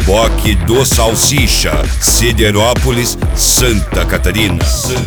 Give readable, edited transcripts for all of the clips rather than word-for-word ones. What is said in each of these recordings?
Boque do Salsicha, Siderópolis, Santa Catarina.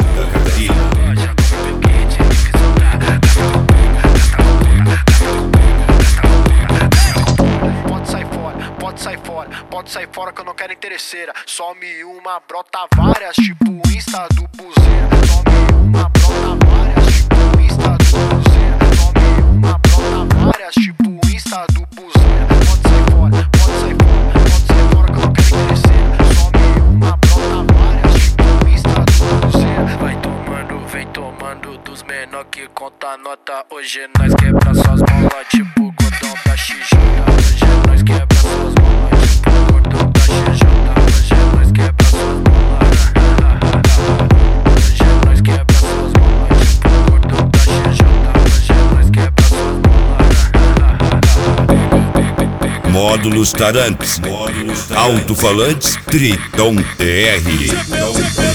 Pode sair fora que eu não quero interesseira. Some uma, brota várias, tipo Insta do buzeira. Some uma, brota várias, tipo Insta do buzeira. Some uma, brota várias, tipo Insta do buzeira. Pode sair fora que eu não quero interesseira. Some uma, brota várias, tipo Insta do buzeira. Vem tomando dos menor que conta a nota. Hoje nós quebra suas bolas, tipo gordão da XJ. Hoje nós quebra suas bolas, tipo gordão da XJ. Hoje nós quebra suas bolas. Hoje nós quebra suas bolas, tipo gordão da XJ. Hoje nós quebra suas bolas. Módulos Tarantes, alto-falantes Triton TR.